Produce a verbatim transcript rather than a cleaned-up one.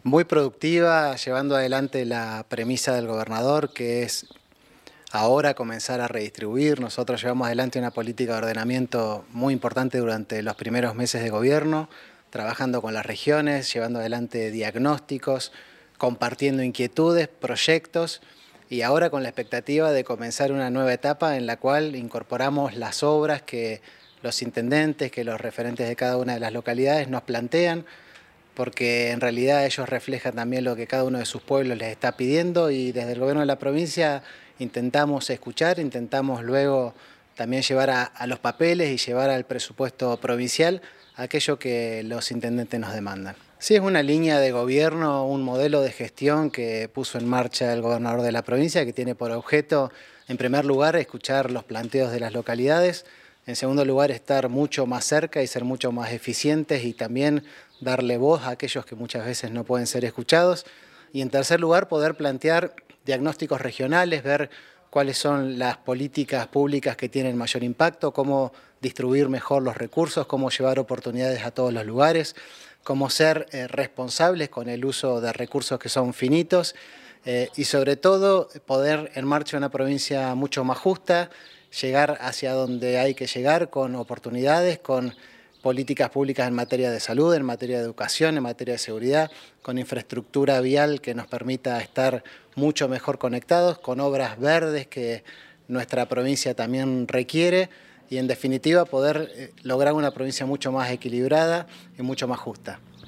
Muy productiva, llevando adelante la premisa del gobernador, que es ahora comenzar a redistribuir. Nosotros llevamos adelante una política de ordenamiento muy importante durante los primeros meses de gobierno, trabajando con las regiones, llevando adelante diagnósticos, compartiendo inquietudes, proyectos, y ahora con la expectativa de comenzar una nueva etapa en la cual incorporamos las obras que los intendentes, que los referentes de cada una de las localidades nos plantean, porque en realidad ellos reflejan también lo que cada uno de sus pueblos les está pidiendo, y desde el gobierno de la provincia intentamos escuchar, intentamos luego también llevar a, a los papeles y llevar al presupuesto provincial aquello que los intendentes nos demandan. Sí, es una línea de gobierno, un modelo de gestión que puso en marcha el gobernador de la provincia, que tiene por objeto, en primer lugar, escuchar los planteos de las localidades, en segundo lugar, estar mucho más cerca y ser mucho más eficientes y también darle voz a aquellos que muchas veces no pueden ser escuchados. Y en tercer lugar, poder plantear diagnósticos regionales, ver cuáles son las políticas públicas que tienen mayor impacto, cómo distribuir mejor los recursos, cómo llevar oportunidades a todos los lugares, cómo ser eh, responsables con el uso de recursos que son finitos eh, y sobre todo poder en marcha una provincia mucho más justa, llegar hacia donde hay que llegar con oportunidades, con políticas públicas en materia de salud, en materia de educación, en materia de seguridad, con infraestructura vial que nos permita estar mucho mejor conectados, con obras verdes que nuestra provincia también requiere y en definitiva poder lograr una provincia mucho más equilibrada y mucho más justa.